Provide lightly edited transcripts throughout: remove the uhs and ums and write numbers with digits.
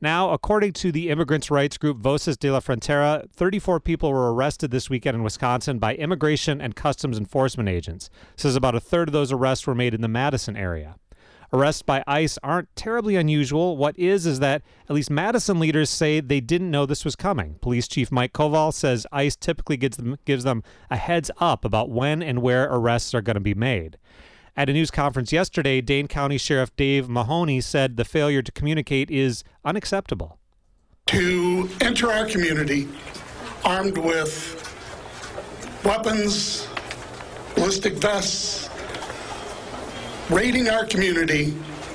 Now, according to the immigrants' rights group Voces de la Frontera, 34 people were arrested this weekend in Wisconsin by immigration and customs enforcement agents. It says about a third of those arrests were made in the Madison area. Arrests by ICE aren't terribly unusual. What is that at least Madison leaders say they didn't know this was coming. Police Chief Mike Koval says ICE typically gives them a heads up about when and where arrests are going to be made. At a news conference yesterday, Dane County Sheriff Dave Mahoney said the failure to communicate is unacceptable. To enter our community armed with weapons, ballistic vests, raiding our community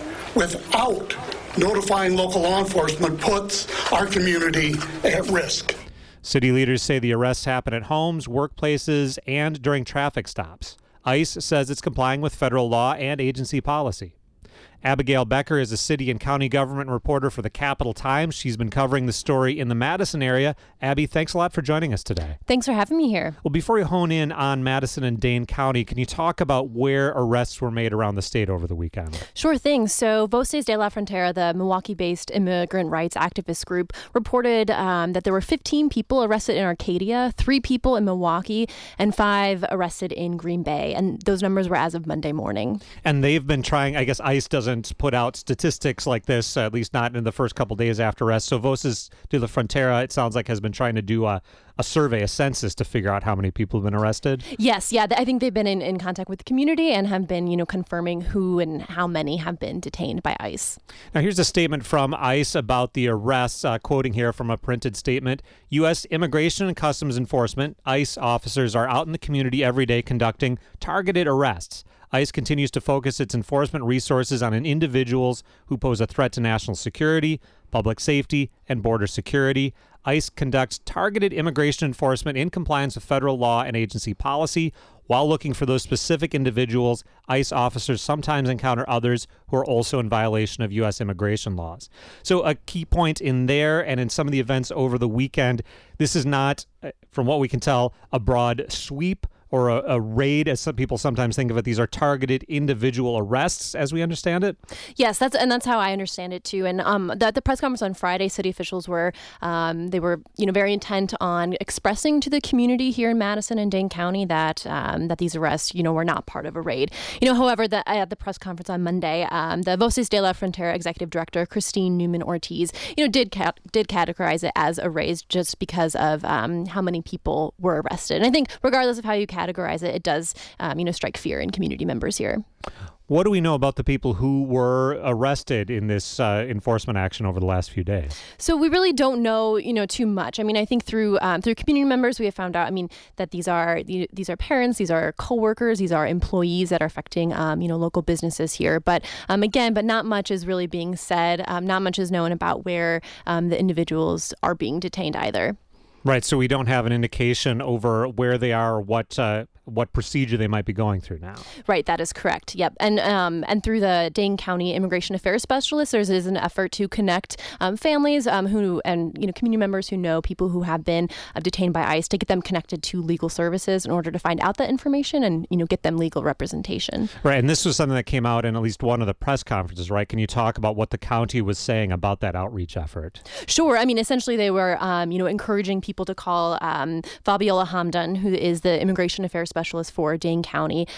without notifying local law enforcement puts our community at risk. City leaders say the arrests happen at homes, workplaces, and during traffic stops. ICE says it's complying with federal law and agency policy. Abigail Becker is a city and county government reporter for the Capital Times. She's been covering the story in the Madison area. Abby, thanks a lot for joining us today. Thanks for having me here. Well, before we hone in on Madison and Dane County, can you talk about where arrests were made around the state over the weekend? Sure thing. So Voces de la Frontera, the Milwaukee-based immigrant rights activist group, reported that there were 15 people arrested in Arcadia, 3 people in Milwaukee, and 5 arrested in Green Bay. And those numbers were as of Monday morning. And they've been trying, I guess ICE doesn't put out statistics like this, at least not in the first couple days after arrest. So Voces de la Frontera, it sounds like, has been trying to do a survey, a census, to figure out how many people have been arrested. Yes, yeah. I think they've been in contact with the community and have been, confirming who and how many have been detained by ICE. Now, here's a statement from ICE about the arrests, quoting here from a printed statement. U.S. Immigration and Customs Enforcement, ICE officers are out in the community every day conducting targeted arrests. ICE continues to focus its enforcement resources on individuals who pose a threat to national security, public safety, and border security. ICE conducts targeted immigration enforcement in compliance with federal law and agency policy. While looking for those specific individuals, ICE officers sometimes encounter others who are also in violation of U.S. immigration laws. So a key point in there and in some of the events over the weekend, this is not, from what we can tell, a broad sweep or a raid, as some people sometimes think of it. These are targeted individual arrests, as we understand it. Yes, that's how I understand it too. And the press conference on Friday, city officials were very intent on expressing to the community here in Madison and Dane County that that these arrests were not part of a raid. However, at the press conference on Monday, the Voces de la Frontera executive director Christine Newman Ortiz did categorize it as a raid just because of how many people were arrested. And I think regardless of how you categorize it, it does, strike fear in community members here. What do we know about the people who were arrested in this enforcement action over the last few days? So we really don't know, too much. I mean, I think through community members, we have found out, that these are parents, these are coworkers, these are employees that are affecting, local businesses here. But but not much is really being said. Not much is known about where the individuals are being detained either. Right, so we don't have an indication over where they are or what procedure they might be going through now. Right, that is correct. Yep, and through the Dane County Immigration Affairs Specialist, there is an effort to connect families who community members who know people who have been detained by ICE to get them connected to legal services in order to find out that information and get them legal representation. Right, and this was something that came out in at least one of the press conferences. Right, can you talk about what the county was saying about that outreach effort? Sure. Essentially they were encouraging people to call Fabiola Hamdan, who is the Immigration Affairs Specialist for Dane County,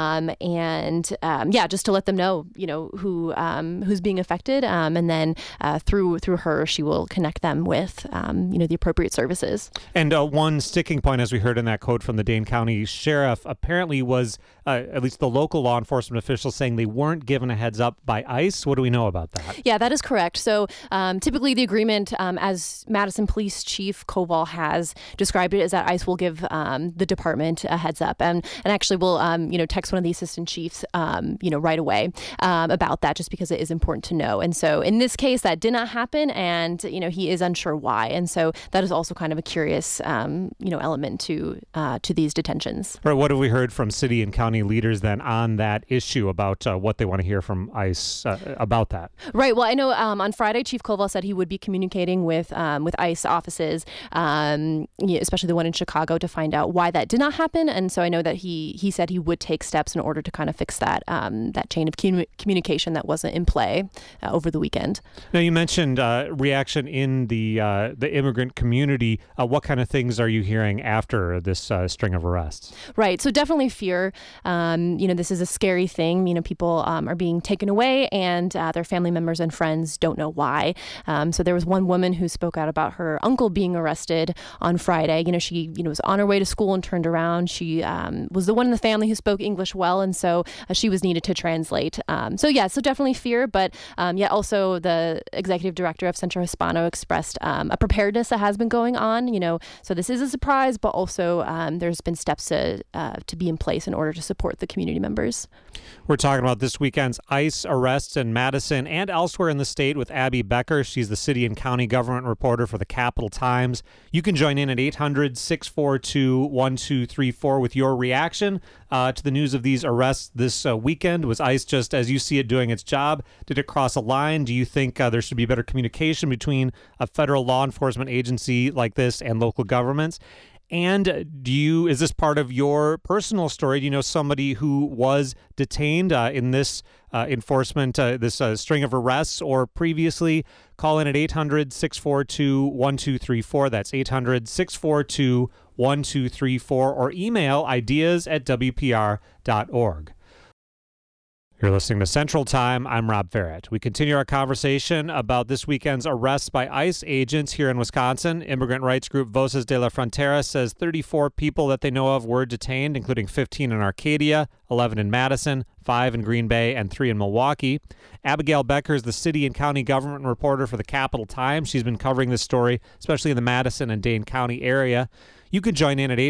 just to let them know, who's being affected, and then through her, she will connect them with, the appropriate services. And one sticking point, as we heard in that quote from the Dane County Sheriff, apparently was at least the local law enforcement officials saying they weren't given a heads up by ICE. What do we know about that? Yeah, that is correct. So typically the agreement, as Madison Police Chief Koval has described it, is that ICE will give the department a heads up and actually will text one of the assistant chiefs right away about that, just because it is important to know. And so in this case that did not happen, and he is unsure why, and so that is also kind of a curious element to these detentions. Right, what have we heard from city and county leaders then on that issue about what they want to hear from ICE about that? Right, well, I know on Friday Chief Koval said he would be communicating with ICE offices, especially the one in Chicago, to find out why that did not happen. And so so I know that he said he would take steps in order to kind of fix that that chain of communication that wasn't in play over the weekend. Now, you mentioned reaction in the immigrant community. What kind of things are you hearing after this string of arrests? Right. So definitely fear. This is a scary thing. People are being taken away, and their family members and friends don't know why. So there was one woman who spoke out about her uncle being arrested on Friday. She was on her way to school and turned around. She was the one in the family who spoke English well, and so she was needed to translate. So definitely fear, but yet also the executive director of Centro Hispano expressed a preparedness that has been going on. So this is a surprise, but also there's been steps to be in place in order to support the community members. We're talking about this weekend's ICE arrests in Madison and elsewhere in the state with Abby Becker. She's the city and county government reporter for the Capital Times. You can join in at 800-642-1234 with your reaction to the news of these arrests this weekend. Was ICE just, as you see it, doing its job? Did it cross a line? Do you think there should be better communication between a federal law enforcement agency like this and local governments? And is this part of your personal story? Do you know somebody who was detained in this enforcement, this string of arrests, or previously? Call in at 800-642-1234. That's 800-642-1234, or email ideas@wpr.org. You're listening to Central Time. I'm Rob Farrett. We continue our conversation about this weekend's arrests by ICE agents here in Wisconsin. Immigrant rights group Voces de la Frontera says 34 people that they know of were detained, including 15 in Arcadia, 11 in Madison, 5 in Green Bay, and 3 in Milwaukee. Abigail Becker is the city and county government reporter for the Capital Times. She's been covering this story, especially in the Madison and Dane County area. You can join in at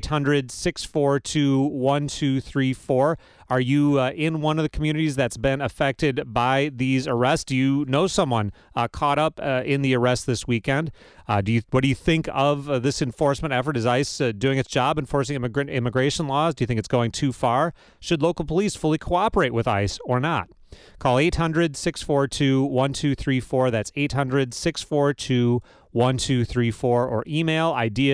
800-642-1234. Are you in one of the communities that's been affected by these arrests? Do you know someone caught up in the arrest this weekend? What do you think of this enforcement effort? Is ICE doing its job enforcing immigration laws? Do you think it's going too far? Should local police fully cooperate with ICE or not? Call 800-642-1234. That's 800-642-1234, or email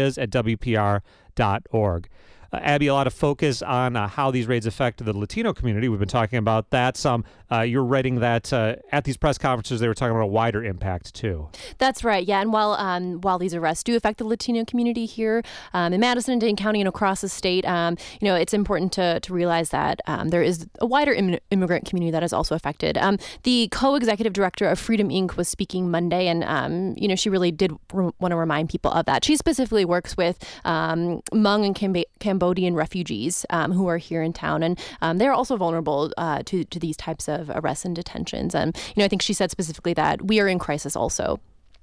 ideas@wpr.org. Abby, a lot of focus on how these raids affect the Latino community. We've been talking about that some. You're writing that at these press conferences, they were talking about a wider impact, too. That's right, yeah. And while these arrests do affect the Latino community here in Madison and Dane County and across the state, it's important to realize that there is a wider immigrant community that is also affected. The co-executive director of Freedom Inc. was speaking Monday, and she really did want to remind people of that. She specifically works with Hmong and Cambodian refugees who are here in town, and they're also vulnerable to these types of arrests and detentions. And I think she said specifically that we are in crisis also.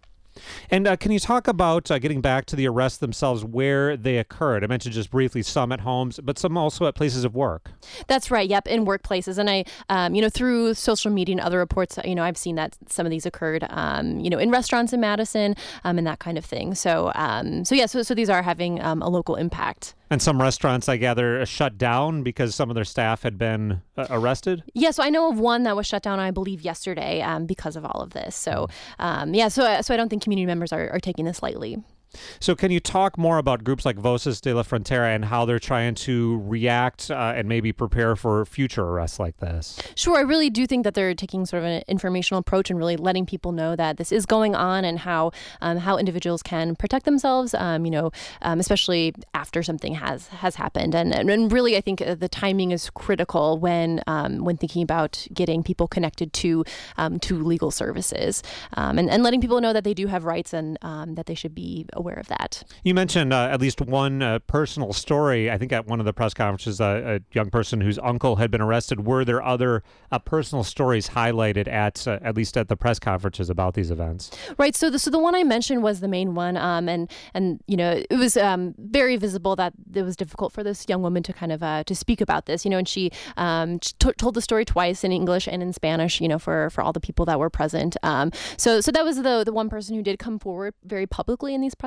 And can you talk about getting back to the arrests themselves, where they occurred? I mentioned just briefly some at homes, but some also at places of work. That's right. Yep, in workplaces. And I, through social media and other reports, I've seen that some of these occurred, in restaurants in Madison and that kind of thing. So these are having a local impact. And some restaurants, I gather, shut down because some of their staff had been arrested? Yeah, so I know of one that was shut down, I believe, yesterday because of all of this. So, so I don't think community members are taking this lightly. So can you talk more about groups like Voces de la Frontera and how they're trying to react and maybe prepare for future arrests like this? Sure. I really do think that they're taking sort of an informational approach and really letting people know that this is going on and how individuals can protect themselves, especially after something has happened. And really, I think the timing is critical when thinking about getting people connected to legal services and letting people know that they do have rights and that they should be aware of that. You mentioned at least one personal story. I think at one of the press conferences, a young person whose uncle had been arrested. Were there other personal stories highlighted at least at the press conferences about these events? Right. So the one I mentioned was the main one, and it was very visible that it was difficult for this young woman to kind of to speak about this. And she told the story twice in English and in Spanish. For all the people that were present. So that was the one person who did come forward very publicly in these press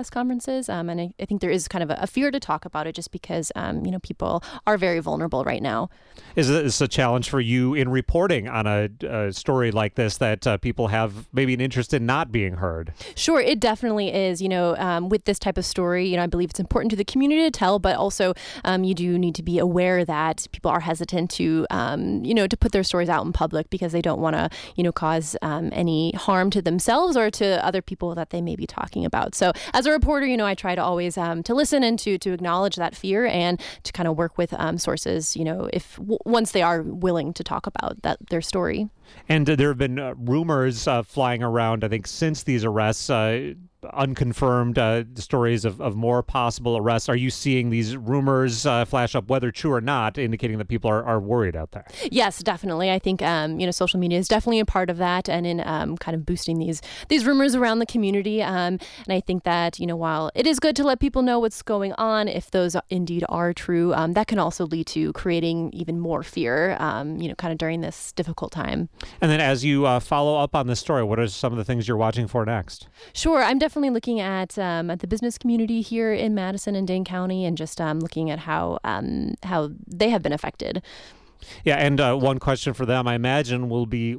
press conferences. And I think there is kind of a fear to talk about it just because, people are very vulnerable right now. Is this a challenge for you in reporting on a story like this that people have maybe an interest in not being heard? Sure, it definitely is. With this type of story, I believe it's important to the community to tell, but also you do need to be aware that people are hesitant to, to put their stories out in public because they don't want to, cause any harm to themselves or to other people that they may be talking about. So as a reporter, I try to always to listen and to acknowledge that fear and to kind of work with sources, if once they are willing to talk about their story. And there have been rumors flying around, I think, since these arrests, unconfirmed stories of more possible arrests. Are you seeing these rumors flash up, whether true or not, indicating that people are worried out there? Yes, definitely. I think social media is definitely a part of that, and in kind of boosting these rumors around the community. And I think that while it is good to let people know what's going on, if those indeed are true, that can also lead to creating even more fear. Kind of during this difficult time. And then, as you follow up on this story, what are some of the things you're watching for next? Sure, I'm definitely looking at the business community here in Madison and Dane County, and just looking at how they have been affected. Yeah, and one question for them, I imagine, will be,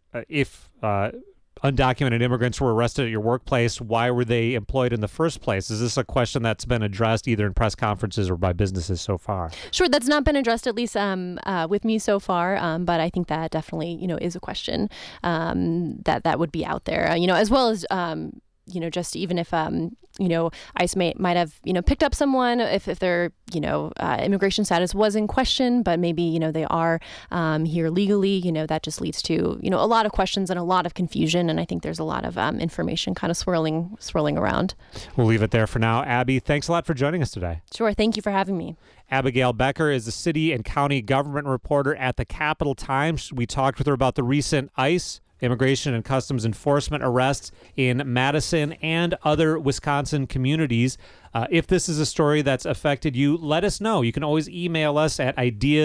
if undocumented immigrants were arrested at your workplace, why were they employed in the first place? Is this a question that's been addressed either in press conferences or by businesses so far? Sure, that's not been addressed, at least with me so far, but I think that definitely, is a question that would be out there, as well as just even if, ICE might have, picked up someone if their, immigration status was in question, but maybe, they are here legally, that just leads to, a lot of questions and a lot of confusion. And I think there's a lot of information kind of swirling around. We'll leave it there for now. Abby, thanks a lot for joining us today. Sure. Thank you for having me. Abigail Becker is the city and county government reporter at the Capital Times. We talked with her about the recent ICE, Immigration and Customs Enforcement arrests in Madison and other Wisconsin communities. If this is a story that's affected you, let us know. You can always email us at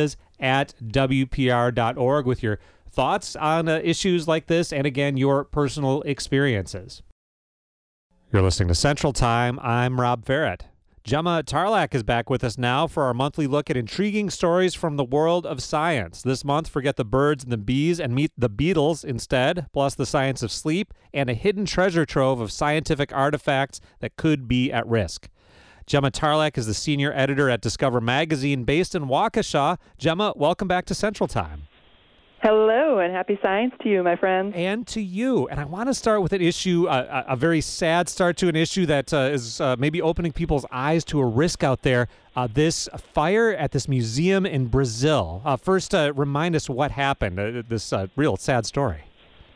ideas@wpr.org with your thoughts on issues like this and, again, your personal experiences. You're listening to Central Time. I'm Rob Farrett. Gemma Tarlak is back with us now for our monthly look at intriguing stories from the world of science. This month, forget the birds and the bees and meet the Beatles instead, plus the science of sleep and a hidden treasure trove of scientific artifacts that could be at risk. Gemma Tarlak is the senior editor at Discover Magazine based in Waukesha. Gemma, welcome back to Central Time. Hello, and happy science to you, my friend. And to you. And I want to start with an issue, a very sad start to an issue that is maybe opening people's eyes to a risk out there. This fire at this museum in Brazil. First, remind us what happened, this real sad story.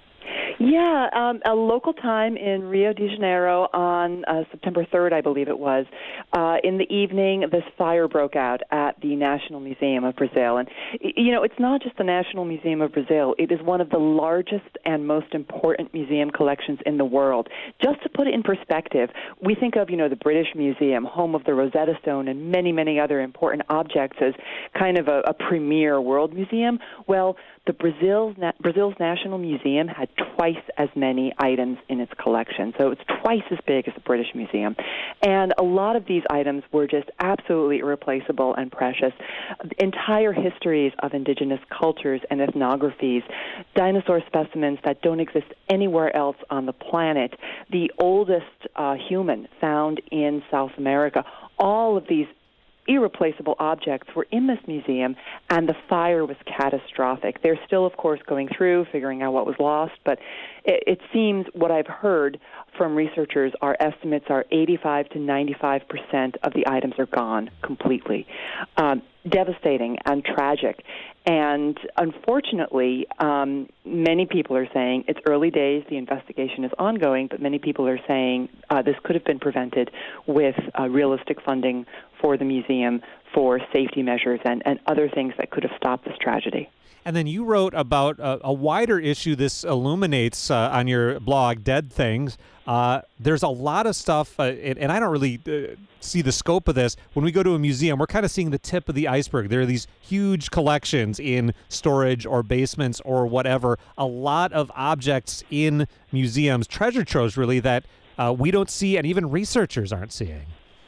Yeah, a local time in Rio de Janeiro on September 3rd, I believe it was. In the evening, this fire broke out at the National Museum of Brazil. And, it's not just the National Museum of Brazil. It is one of the largest and most important museum collections in the world. Just to put it in perspective, we think of, the British Museum, home of the Rosetta Stone and many, many other important objects as kind of a premier world museum. Well, Brazil's National Museum had twice as many items in its collection. So it's twice as big as the British Museum. And a lot of these items were just absolutely irreplaceable and precious. Entire histories of indigenous cultures and ethnographies, dinosaur specimens that don't exist anywhere else on the planet, the oldest human found in South America, all of these irreplaceable objects were in this museum, and the fire was catastrophic. They're still, of course, going through, figuring out what was lost, but it seems what I've heard from researchers, our estimates are 85 to 95% of the items are gone completely. Devastating and tragic. And unfortunately, many people are saying it's early days, the investigation is ongoing, but many people are saying this could have been prevented with realistic funding for the museum, for safety measures and other things that could have stopped this tragedy. And then you wrote about a wider issue this illuminates on your blog, Dead Things. There's a lot of stuff, and I don't really see the scope of this. When we go to a museum, we're kind of seeing the tip of the iceberg. There are these huge collections in storage or basements or whatever. A lot of objects in museums, treasure troves really, that we don't see and even researchers aren't seeing.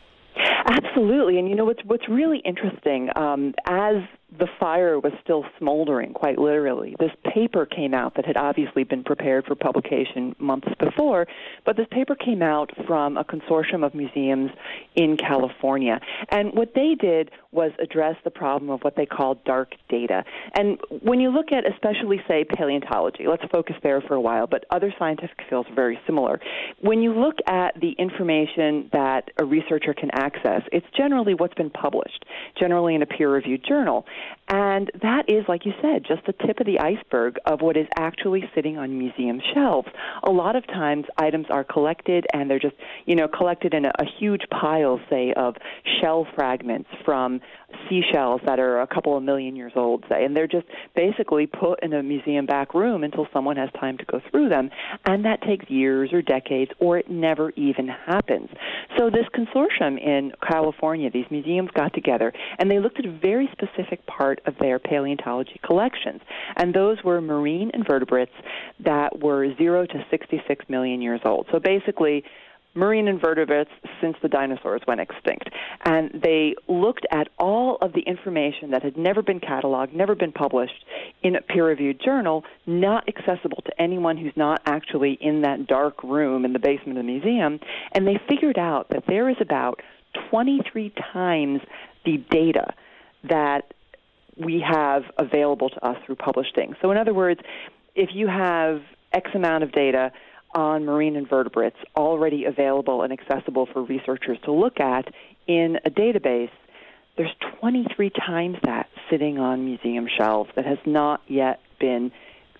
Absolutely. And what's really interesting, as the fire was still smoldering, quite literally, this paper came out that had obviously been prepared for publication months before, but this paper came out from a consortium of museums in California. And what they did was address the problem of what they call dark data. And when you look at especially, say, paleontology, let's focus there for a while, but other scientific fields are very similar. When you look at the information that a researcher can access, it's generally what's been published, generally in a peer-reviewed journal. And that is, like you said, just the tip of the iceberg of what is actually sitting on museum shelves. A lot of times items are collected and they're just, collected in a huge pile, say, of shell fragments from seashells that are a couple of million years old, say, and they're just basically put in a museum back room until someone has time to go through them, and that takes years or decades, or it never even happens. So this consortium in California, these museums got together, and they looked at a very specific part of their paleontology collections, and those were marine invertebrates that were 0 to 66 million years old. So basically, marine invertebrates since the dinosaurs went extinct. And they looked at all of the information that had never been cataloged, never been published in a peer-reviewed journal, not accessible to anyone who's not actually in that dark room in the basement of the museum. And they figured out that there is about 23 times the data that we have available to us through published things. So in other words, if you have X amount of data on marine invertebrates already available and accessible for researchers to look at in a database, there's 23 times that sitting on museum shelves that has not yet been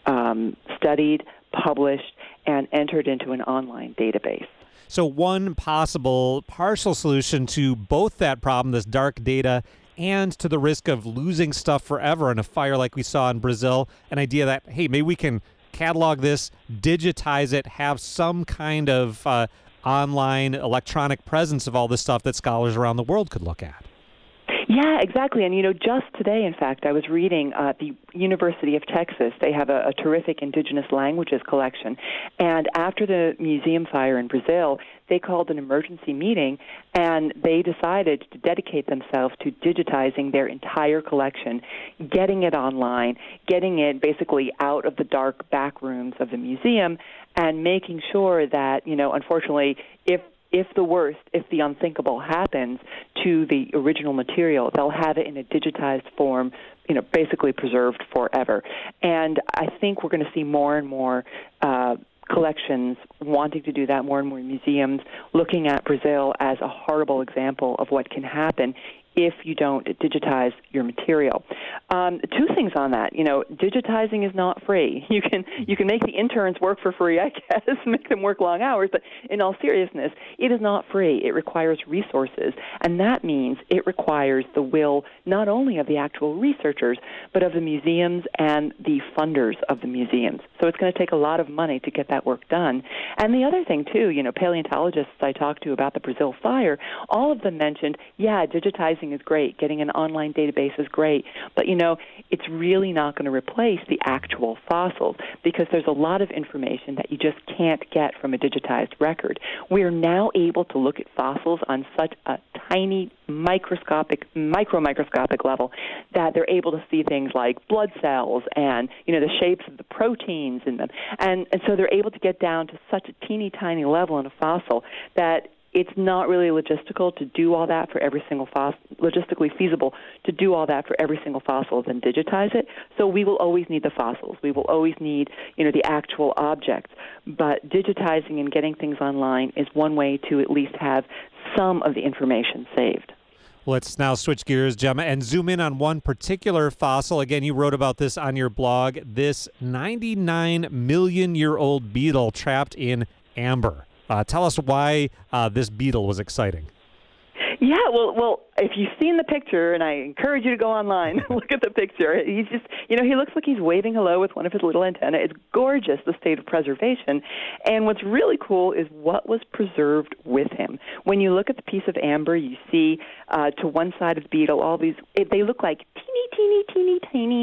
studied, published, and entered into an online database. So one possible partial solution to both that problem, this dark data, and to the risk of losing stuff forever in a fire like we saw in Brazil, an idea that, hey, maybe we can catalog this, digitize it, have some kind of online electronic presence of all this stuff that scholars around the world could look at. Yeah, exactly. And, just today, in fact, I was reading the University of Texas. They have a terrific indigenous languages collection. And after the museum fire in Brazil, they called an emergency meeting, and they decided to dedicate themselves to digitizing their entire collection, getting it online, getting it basically out of the dark back rooms of the museum, and making sure that, unfortunately, if the unthinkable happens to the original material, they'll have it in a digitized form, basically preserved forever. And I think we're going to see more and more collections wanting to do that, more and more museums looking at Brazil as a horrible example of what can happen if you don't digitize your material. Two things on that. Digitizing is not free. You can make the interns work for free, I guess, make them work long hours, but in all seriousness, it is not free. It requires resources, and that means it requires the will not only of the actual researchers, but of the museums and the funders of the museums. So it's going to take a lot of money to get that work done. And the other thing, too, paleontologists I talked to about the Brazil fire, all of them mentioned, digitizing is great, getting an online database is great, but it's really not going to replace the actual fossils because there's a lot of information that you just can't get from a digitized record. We are now able to look at fossils on such a tiny microscopic level that they're able to see things like blood cells and the shapes of the proteins in them, and so they're able to get down to such a teeny tiny level in a fossil that it's not really logistical to do all that for every single fossil, logistically feasible to do all that for every single fossil and digitize it. So we will always need the fossils. We will always need, the actual objects. But digitizing and getting things online is one way to at least have some of the information saved. Let's now switch gears, Gemma, and zoom in on one particular fossil. Again, you wrote about this on your blog, this 99-million-year-old beetle trapped in amber. Tell us why this beetle was exciting. Yeah, well, if you've seen the picture, and I encourage you to go online, look at the picture. He's just, he looks like he's waving hello with one of his little antennae. It's gorgeous, the state of preservation. And what's really cool is what was preserved with him. When you look at the piece of amber, you see to one side of the beetle all these, they look like teeny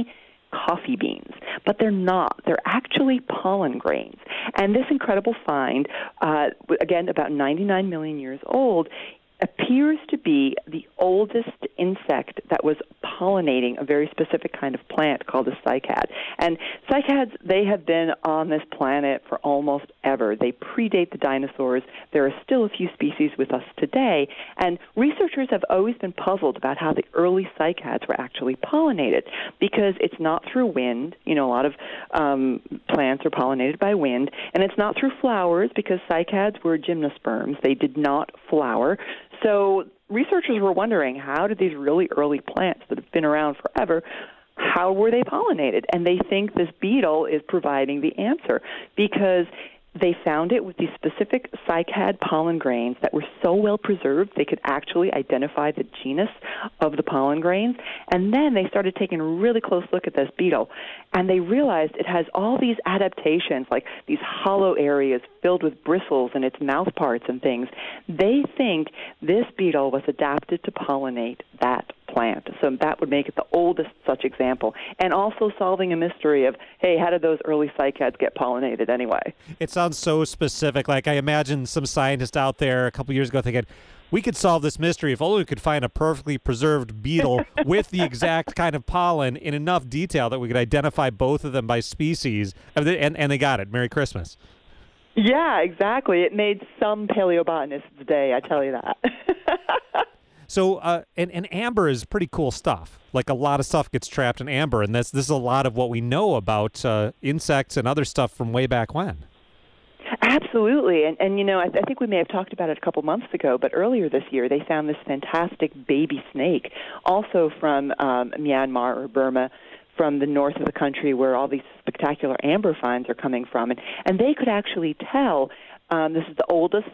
coffee beans, but they're not. They're actually pollen grains. And this incredible find, again, about 99 million years old, appears to be the oldest insect that was pollinating a very specific kind of plant called a cycad. And cycads, they have been on this planet for almost ever. They predate the dinosaurs. There are still a few species with us today, and researchers have always been puzzled about how the early cycads were actually pollinated, because it's not through wind. A lot of plants are pollinated by wind, and it's not through flowers, because cycads were gymnosperms. They did not flower. So researchers were wondering, how did these really early plants that have been around forever, how were they pollinated? And they think this beetle is providing the answer, because they found it with these specific cycad pollen grains that were so well preserved they could actually identify the genus of the pollen grains. And then they started taking a really close look at this beetle, and they realized it has all these adaptations, like these hollow areas filled with bristles in its mouth parts and things. They think this beetle was adapted to pollinate that plant. So that would make it the oldest such example, and also solving a mystery of, hey, how did those early cycads get pollinated anyway? It sounds so specific. Like, I imagine some scientist out there a couple years ago thinking, we could solve this mystery if only we could find a perfectly preserved beetle with the exact kind of pollen in enough detail that we could identify both of them by species. And they got it. Merry Christmas. Yeah, exactly. It made some paleobotanists' day, I tell you that. So, and amber is pretty cool stuff. Like, a lot of stuff gets trapped in amber, and this is a lot of what we know about insects and other stuff from way back when. Absolutely. And I think we may have talked about it a couple months ago, but earlier this year they found this fantastic baby snake, also from Myanmar or Burma, from the north of the country where all these spectacular amber finds are coming from. And they could actually tell, this is the oldest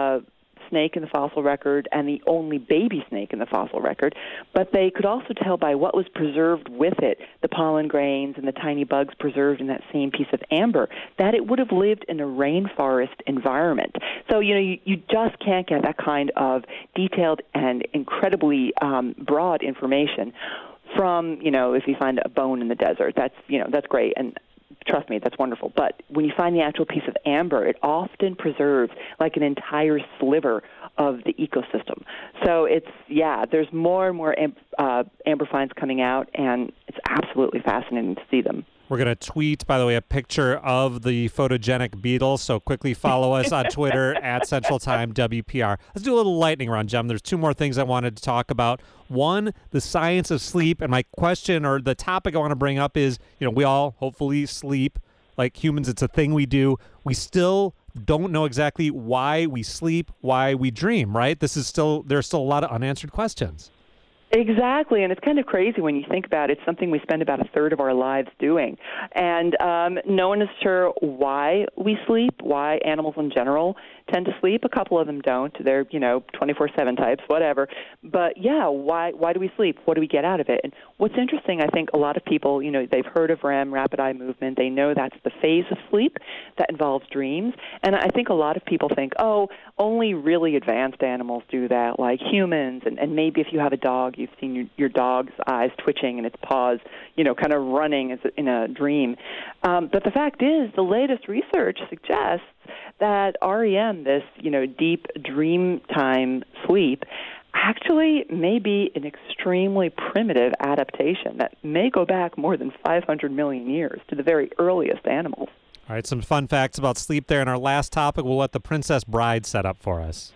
snake in the fossil record and the only baby snake in the fossil record, but they could also tell by what was preserved with it, the pollen grains and the tiny bugs preserved in that same piece of amber, that it would have lived in a rainforest environment. So, you just can't get that kind of detailed and incredibly broad information from, if you find a bone in the desert. That's great. And trust me, that's wonderful. But when you find the actual piece of amber, it often preserves like an entire sliver of the ecosystem. So there's more and more amber finds coming out, and it's absolutely fascinating to see them. We're going to tweet, by the way, a picture of the photogenic beetle, so quickly follow us on Twitter at Central Time WPR. Let's do a little lightning round, Jem. There's two more things I wanted to talk about. One, the science of sleep, and my question or the topic I want to bring up is, we all hopefully sleep. Like humans, it's a thing we do. We still don't know exactly why we sleep, why we dream, right? There's still a lot of unanswered questions. Exactly, and it's kind of crazy when you think about it. It's something we spend about a third of our lives doing. And no one is sure why we sleep, why animals in general tend to sleep. A couple of them don't. They're, 24/7 types, whatever. But, why do we sleep? What do we get out of it? And what's interesting, I think a lot of people, they've heard of REM, rapid eye movement. They know that's the phase of sleep that involves dreams. And I think a lot of people think, only really advanced animals do that, like humans. And maybe if you have a dog, you've seen your dog's eyes twitching and its paws, kind of running as in a dream. But the fact is, the latest research suggests that REM, this, deep dream time sleep, actually may be an extremely primitive adaptation that may go back more than 500 million years to the very earliest animals. All right, some fun facts about sleep there. And our last topic, we'll let the Princess Bride set up for us.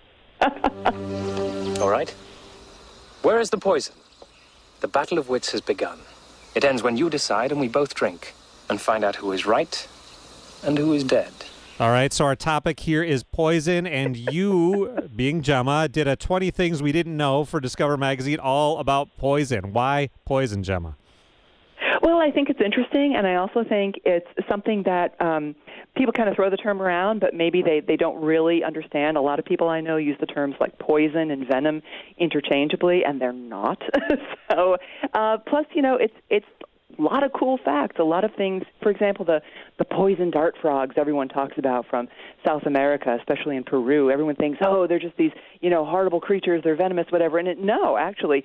All right. Where is the poison? The battle of wits has begun. It ends when you decide and we both drink and find out who is right and who is dead. All right, so our topic here is poison, and you, being Gemma, did a 20 Things We Didn't Know for Discover Magazine all about poison. Why poison, Gemma? Well, I think it's interesting, and I also think it's something that people kind of throw the term around, but maybe they don't really understand. A lot of people I know use the terms like poison and venom interchangeably, and they're not. So, plus, it's a lot of cool facts, a lot of things. For example, the poison dart frogs everyone talks about from South America, especially in Peru. Everyone thinks, they're just these, horrible creatures, they're venomous, whatever. And no, actually,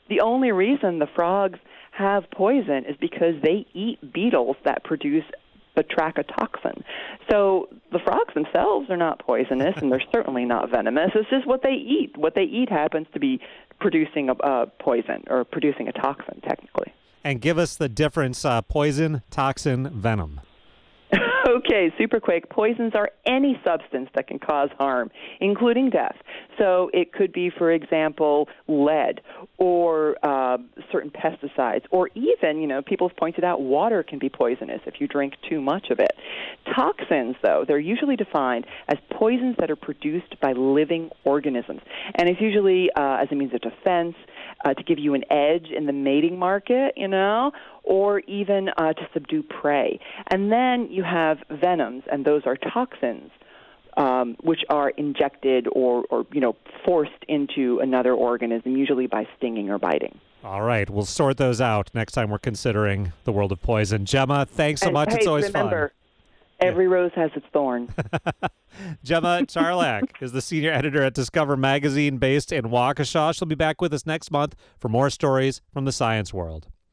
The only reason the frogs have poison is because they eat beetles that produce batrachotoxin. So the frogs themselves are not poisonous, and they're certainly not venomous. It's just what they eat. What they eat happens to be producing a poison, or producing a toxin, technically. And give us the difference, poison, toxin, venom. Okay, super quick. Poisons are any substance that can cause harm, including death. So it could be, for example, lead or certain pesticides, or even, people have pointed out water can be poisonous if you drink too much of it. Toxins, though, they're usually defined as poisons that are produced by living organisms. And it's usually as a means of defense, to give you an edge in the mating market, or even to subdue prey. And then you have venoms, and those are toxins, which are injected or forced into another organism, usually by stinging or biting. All right, we'll sort those out next time we're considering the world of poison. Gemma, thanks so much. Hey, it's always remember, fun. Every rose has its thorn. Gemma Charlak is the senior editor at Discover Magazine based in Waukesha. She'll be back with us next month for more stories from the science world.